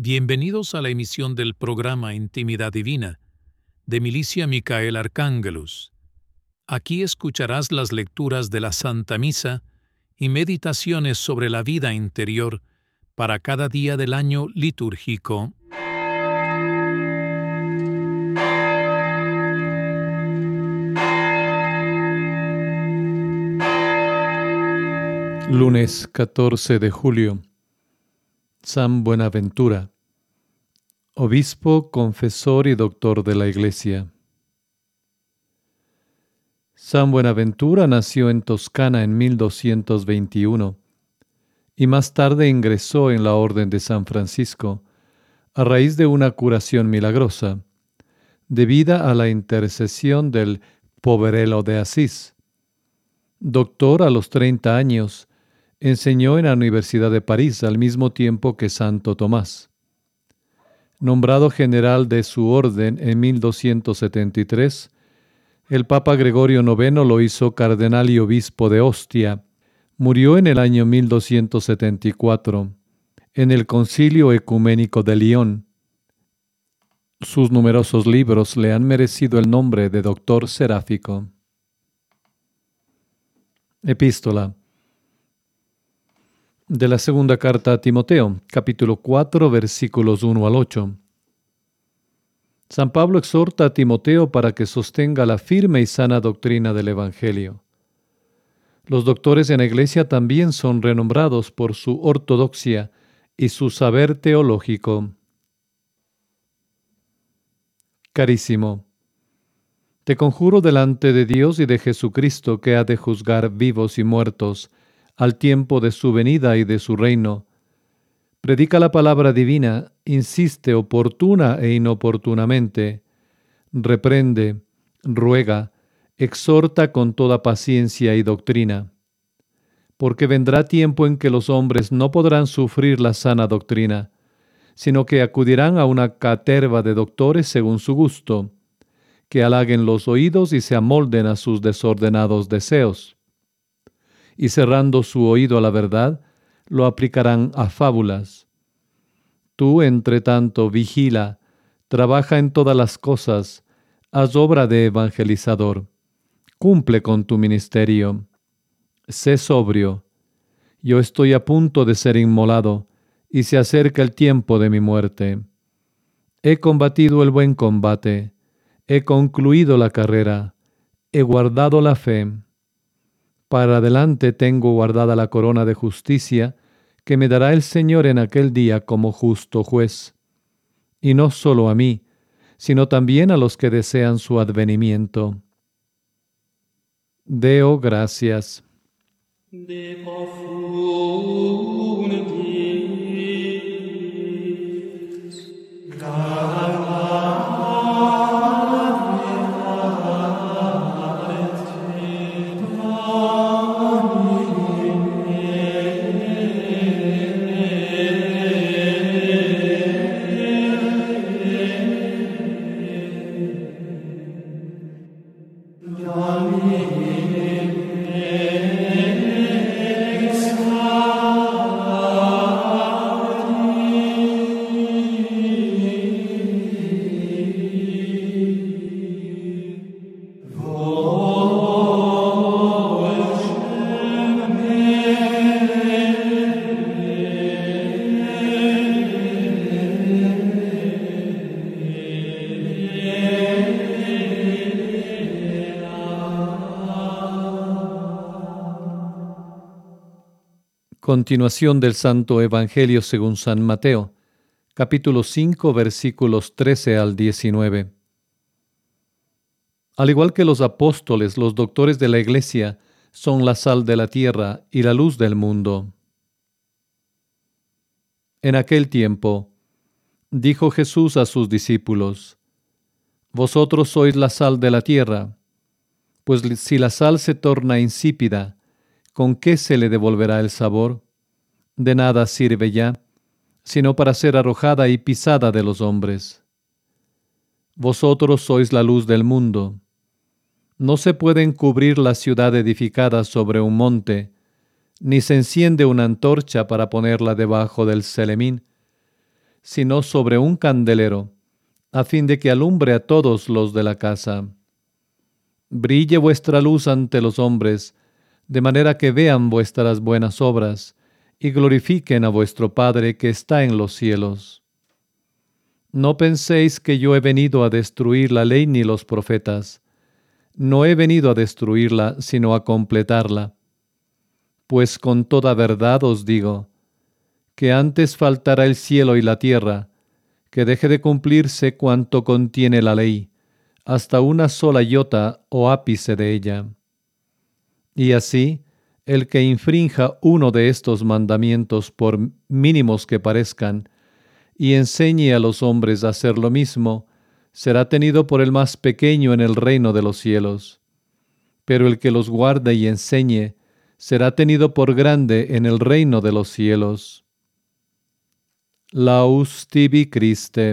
Bienvenidos a la emisión del programa Intimidad Divina, de Milicia Micael Arcángelus. Aquí escucharás las lecturas de la Santa Misa y meditaciones sobre la vida interior para cada día del año litúrgico. Lunes 14 de julio. San Buenaventura, obispo, confesor y doctor de la Iglesia. San Buenaventura nació en Toscana en 1221 y más tarde ingresó en la Orden de San Francisco a raíz de una curación milagrosa, debida a la intercesión del Poverello de Asís. Doctor a los 30 años, enseñó en la Universidad de París al mismo tiempo que Santo Tomás. Nombrado general de su orden en 1273, el Papa Gregorio IX lo hizo cardenal y obispo de Ostia. Murió en el año 1274, en el Concilio Ecuménico de Lyon. Sus numerosos libros le han merecido el nombre de doctor seráfico. Epístola de la segunda carta a Timoteo, capítulo 4, versículos 1 al 8. San Pablo exhorta a Timoteo para que sostenga la firme y sana doctrina del Evangelio. Los doctores en la Iglesia también son renombrados por su ortodoxia y su saber teológico. Carísimo, te conjuro delante de Dios y de Jesucristo, que ha de juzgar vivos y muertos, al tiempo de su venida y de su reino. Predica la palabra divina, insiste oportuna e inoportunamente, reprende, ruega, exhorta con toda paciencia y doctrina. Porque vendrá tiempo en que los hombres no podrán sufrir la sana doctrina, sino que acudirán a una caterva de doctores según su gusto, que halaguen los oídos y se amolden a sus desordenados deseos. Y cerrando su oído a la verdad, lo aplicarán a fábulas. Tú, entre tanto, vigila, trabaja en todas las cosas, haz obra de evangelizador, cumple con tu ministerio. Sé sobrio. Yo estoy a punto de ser inmolado, y se acerca el tiempo de mi muerte. He combatido el buen combate, he concluido la carrera, he guardado la fe. Para adelante tengo guardada la corona de justicia que me dará el Señor en aquel día como justo juez. Y no solo a mí, sino también a los que desean su advenimiento. Deo gracias. Continuación del Santo Evangelio según San Mateo, capítulo 5, versículos 13 al 19. Al igual que los apóstoles, los doctores de la Iglesia son la sal de la tierra y la luz del mundo. En aquel tiempo, dijo Jesús a sus discípulos: Vosotros sois la sal de la tierra, pues si la sal se torna insípida, ¿con qué se le devolverá el sabor? De nada sirve ya, sino para ser arrojada y pisada de los hombres. Vosotros sois la luz del mundo. No se puede encubrir la ciudad edificada sobre un monte, ni se enciende una antorcha para ponerla debajo del celemín, sino sobre un candelero, a fin de que alumbre a todos los de la casa. Brille vuestra luz ante los hombres, de manera que vean vuestras buenas obras y glorifiquen a vuestro Padre que está en los cielos. No penséis que yo he venido a destruir la ley ni los profetas. No he venido a destruirla, sino a completarla. Pues con toda verdad os digo, que antes faltará el cielo y la tierra, que deje de cumplirse cuanto contiene la ley, hasta una sola iota o ápice de ella. Y así, el que infrinja uno de estos mandamientos, por mínimos que parezcan, y enseñe a los hombres a hacer lo mismo, será tenido por el más pequeño en el reino de los cielos. Pero el que los guarde y enseñe, será tenido por grande en el reino de los cielos. Laus tibi Christe.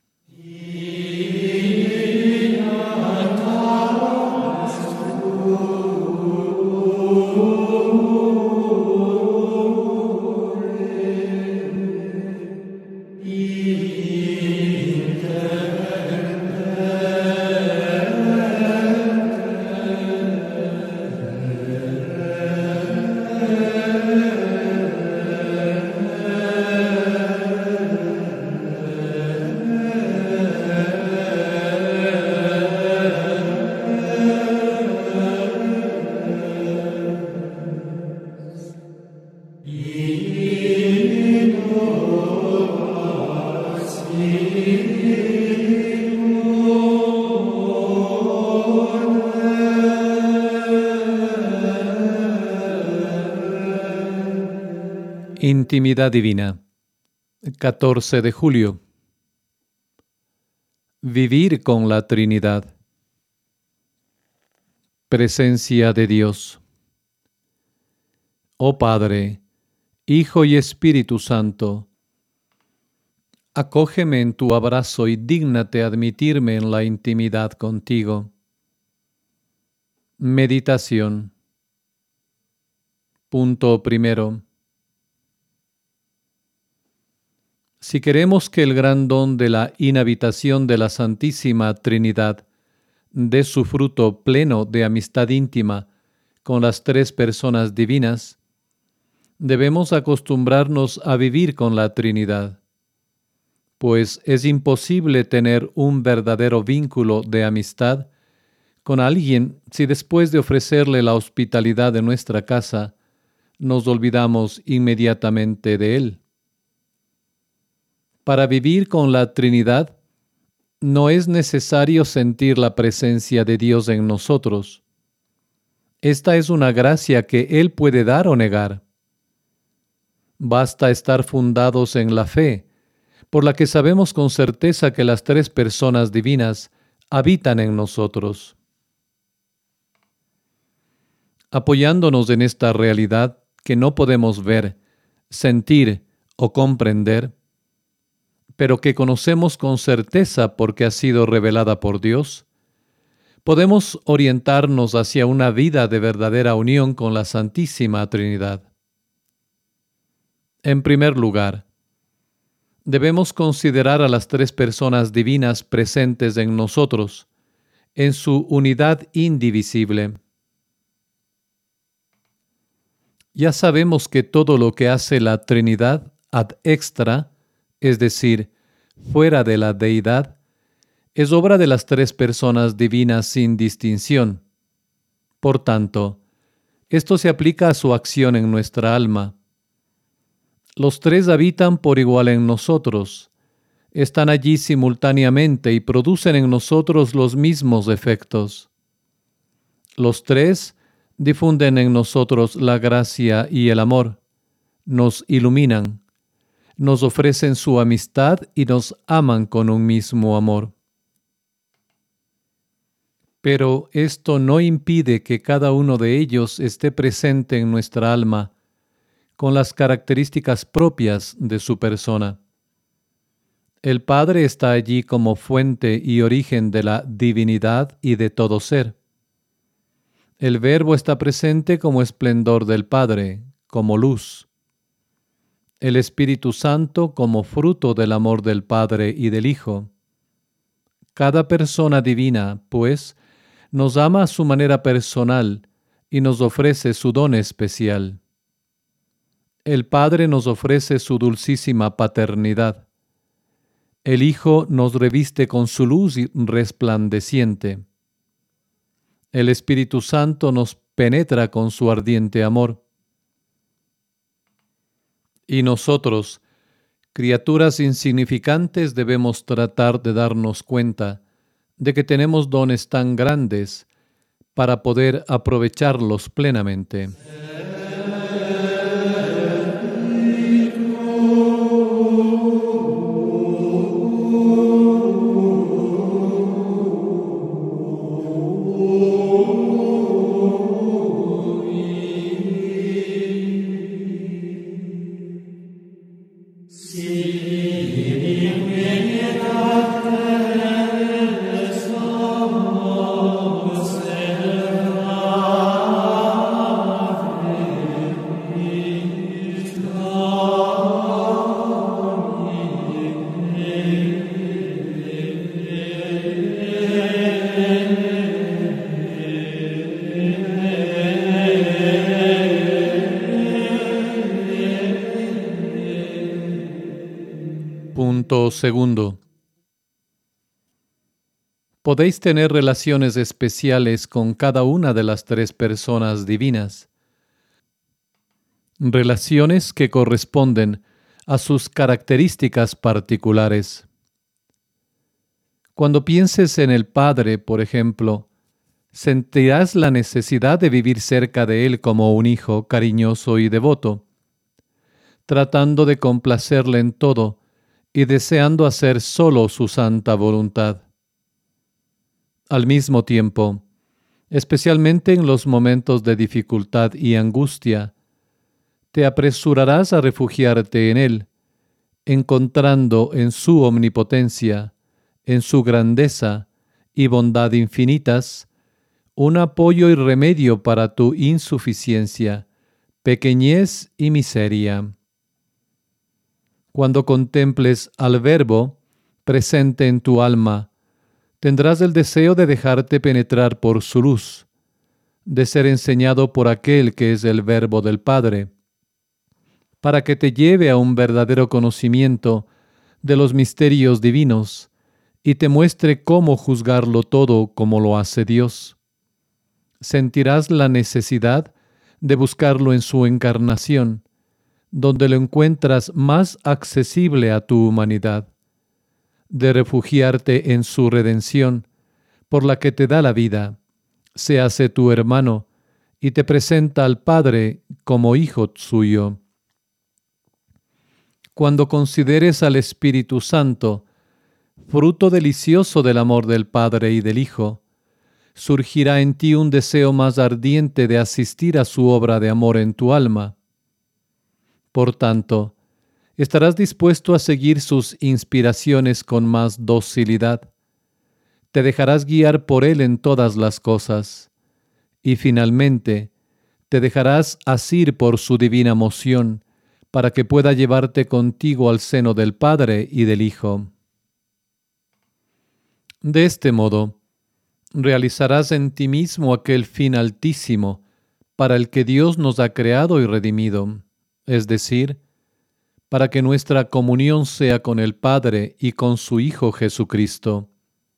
Intimidad divina. 14 de julio. Vivir con la Trinidad. Presencia de Dios. Oh Padre, Hijo y Espíritu Santo, acógeme en tu abrazo y dígnate admitirme en la intimidad contigo. Meditación. Punto primero. Si queremos que el gran don de la inhabitación de la Santísima Trinidad dé su fruto pleno de amistad íntima con las tres personas divinas, debemos acostumbrarnos a vivir con la Trinidad, pues es imposible tener un verdadero vínculo de amistad con alguien si después de ofrecerle la hospitalidad de nuestra casa, nos olvidamos inmediatamente de él. Para vivir con la Trinidad, no es necesario sentir la presencia de Dios en nosotros. Esta es una gracia que Él puede dar o negar. Basta estar fundados en la fe, por la que sabemos con certeza que las tres personas divinas habitan en nosotros. Apoyándonos en esta realidad que no podemos ver, sentir o comprender, pero que conocemos con certeza porque ha sido revelada por Dios, podemos orientarnos hacia una vida de verdadera unión con la Santísima Trinidad. En primer lugar, debemos considerar a las tres personas divinas presentes en nosotros, en su unidad indivisible. Ya sabemos que todo lo que hace la Trinidad ad extra, es decir, fuera de la deidad, es obra de las tres personas divinas sin distinción. Por tanto, esto se aplica a su acción en nuestra alma. Los tres habitan por igual en nosotros, están allí simultáneamente y producen en nosotros los mismos efectos. Los tres difunden en nosotros la gracia y el amor, nos iluminan, nos ofrecen su amistad y nos aman con un mismo amor. Pero esto no impide que cada uno de ellos esté presente en nuestra alma, con las características propias de su persona. El Padre está allí como fuente y origen de la divinidad y de todo ser. El Verbo está presente como esplendor del Padre, como luz. el Espíritu Santo como fruto del amor del Padre y del Hijo. Cada persona divina, pues, nos ama a su manera personal y nos ofrece su don especial. El Padre nos ofrece su dulcísima paternidad. El Hijo nos reviste con su luz resplandeciente. El Espíritu Santo nos penetra con su ardiente amor. Y nosotros, criaturas insignificantes, debemos tratar de darnos cuenta de que tenemos dones tan grandes para poder aprovecharlos plenamente. Punto segundo. Podéis tener relaciones especiales con cada una de las tres personas divinas. Relaciones que corresponden a sus características particulares. Cuando pienses en el Padre, por ejemplo, sentirás la necesidad de vivir cerca de Él como un hijo cariñoso y devoto, tratando de complacerle en todo y deseando hacer solo su santa voluntad. Al mismo tiempo, especialmente en los momentos de dificultad y angustia, te apresurarás a refugiarte en Él, encontrando en su omnipotencia, en su grandeza y bondad infinitas, un apoyo y remedio para tu insuficiencia, pequeñez y miseria. Cuando contemples al Verbo presente en tu alma, tendrás el deseo de dejarte penetrar por su luz, de ser enseñado por aquel que es el Verbo del Padre, para que te lleve a un verdadero conocimiento de los misterios divinos y te muestre cómo juzgarlo todo como lo hace Dios. Sentirás la necesidad de buscarlo en su encarnación, donde lo encuentras más accesible a tu humanidad, de refugiarte en su redención, por la que te da la vida, se hace tu hermano y te presenta al Padre como hijo suyo. Cuando consideres al Espíritu Santo, fruto delicioso del amor del Padre y del Hijo, surgirá en ti un deseo más ardiente de asistir a su obra de amor en tu alma. Por tanto, estarás dispuesto a seguir sus inspiraciones con más docilidad. Te dejarás guiar por Él en todas las cosas. Y finalmente, te dejarás asir por su divina moción, para que pueda llevarte contigo al seno del Padre y del Hijo. De este modo, realizarás en ti mismo aquel fin altísimo para el que Dios nos ha creado y redimido, es decir, para que nuestra comunión sea con el Padre y con su Hijo Jesucristo.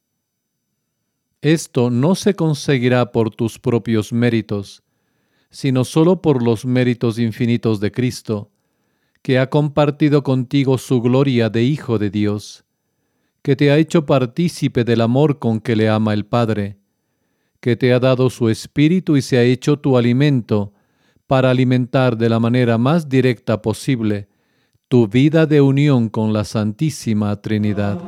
Esto no se conseguirá por tus propios méritos, sino solo por los méritos infinitos de Cristo, que ha compartido contigo su gloria de Hijo de Dios, que te ha hecho partícipe del amor con que le ama el Padre, que te ha dado su Espíritu y se ha hecho tu alimento para alimentar de la manera más directa posible tu vida de unión con la Santísima Trinidad.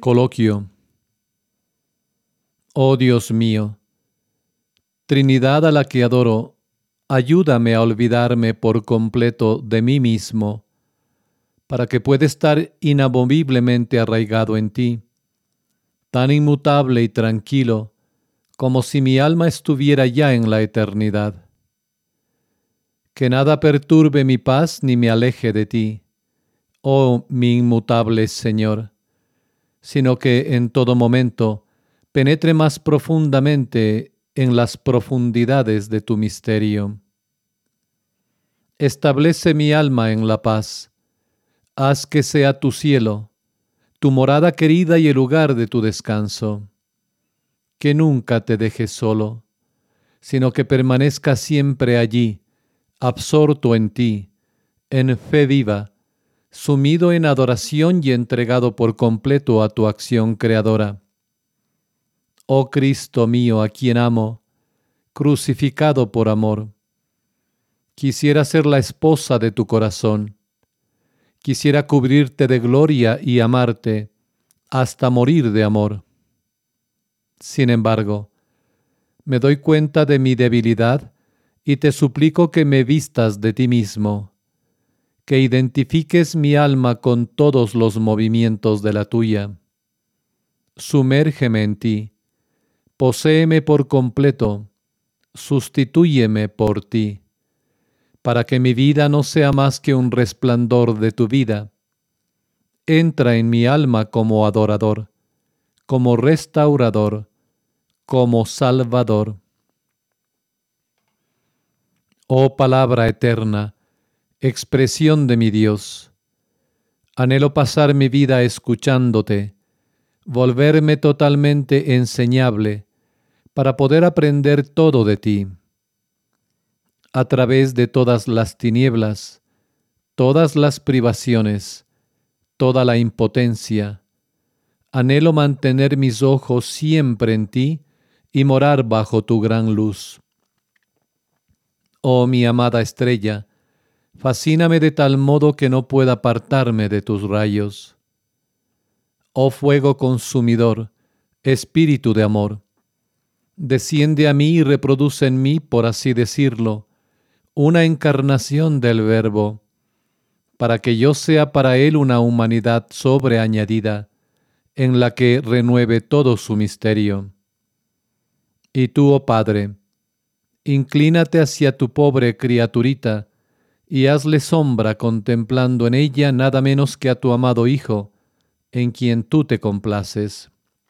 Coloquio. Oh Dios mío, Trinidad a la que adoro, ayúdame a olvidarme por completo de mí mismo, para que pueda estar inamoviblemente arraigado en ti, tan inmutable y tranquilo, como si mi alma estuviera ya en la eternidad. Que nada perturbe mi paz ni me aleje de ti, oh mi inmutable Señor, sino que en todo momento penetre más profundamente en las profundidades de tu misterio. Establece mi alma en la paz. Haz que sea tu cielo, tu morada querida y el lugar de tu descanso. Que nunca te dejes solo, sino que permanezca siempre allí, absorto en ti, en fe viva, sumido en adoración y entregado por completo a tu acción creadora. Oh Cristo mío, a quien amo, crucificado por amor, quisiera ser la esposa de tu corazón. Quisiera cubrirte de gloria y amarte hasta morir de amor. Sin embargo, me doy cuenta de mi debilidad y te suplico que me vistas de ti mismo, que identifiques mi alma con todos los movimientos de la tuya. Sumérgeme en ti, poséeme por completo, sustitúyeme por ti, para que mi vida no sea más que un resplandor de tu vida. Entra en mi alma como adorador, como restaurador, como salvador. Oh palabra eterna, expresión de mi Dios, anhelo pasar mi vida escuchándote, volverme totalmente enseñable, para poder aprender todo de ti. A través de todas las tinieblas, todas las privaciones, toda la impotencia, anhelo mantener mis ojos siempre en ti y morar bajo tu gran luz. Oh mi amada estrella, fascíname de tal modo que no pueda apartarme de tus rayos. Oh fuego consumidor, espíritu de amor, desciende a mí y reproduce en mí, por así decirlo, una encarnación del Verbo, para que yo sea para él una humanidad sobreañadida, en la que renueve todo su misterio. Y tú, oh Padre, inclínate hacia tu pobre criaturita, y hazle sombra contemplando en ella nada menos que a tu amado Hijo, en quien tú te complaces.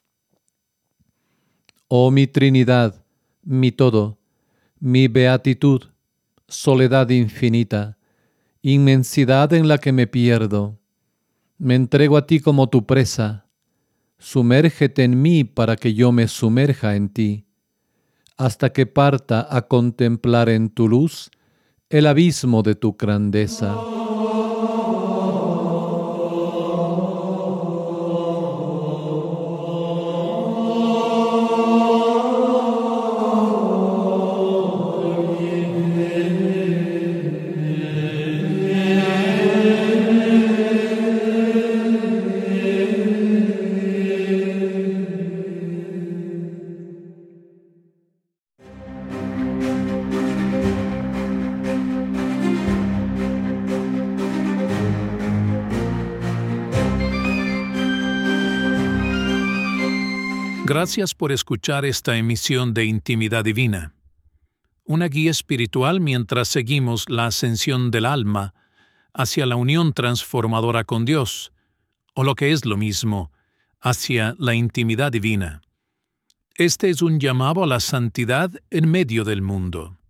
Oh mi Trinidad, mi todo, mi beatitud, soledad infinita, inmensidad en la que me pierdo, me entrego a ti como tu presa. Sumérgete en mí para que yo me sumerja en ti, hasta que parta a contemplar en tu luz el abismo de tu grandeza. Gracias por escuchar esta emisión de Intimidad Divina, una guía espiritual mientras seguimos la ascensión del alma hacia la unión transformadora con Dios, o lo que es lo mismo, hacia la intimidad divina. Este es un llamado a la santidad en medio del mundo.